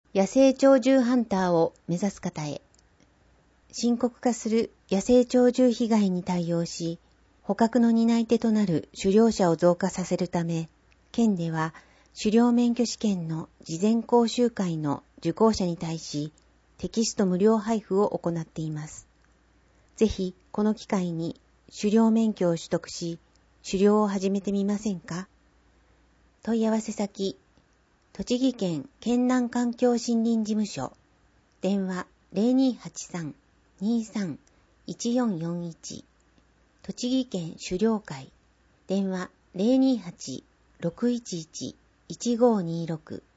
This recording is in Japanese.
野生鳥獣ハンターを目指す方へ。深刻化する野生鳥獣被害に対応し、捕獲の担い手となる狩猟者を増加させるため、県では狩猟免許試験の事前講習会の受講者に対し、テキスト無料配布を行っています。ぜひこの機会に狩猟免許を取得し、狩猟を始めてみませんか？問い合わせ先、栃木県県南環境森林事務所、電話0283-23-1441、栃木県狩猟会、電話028-611-1526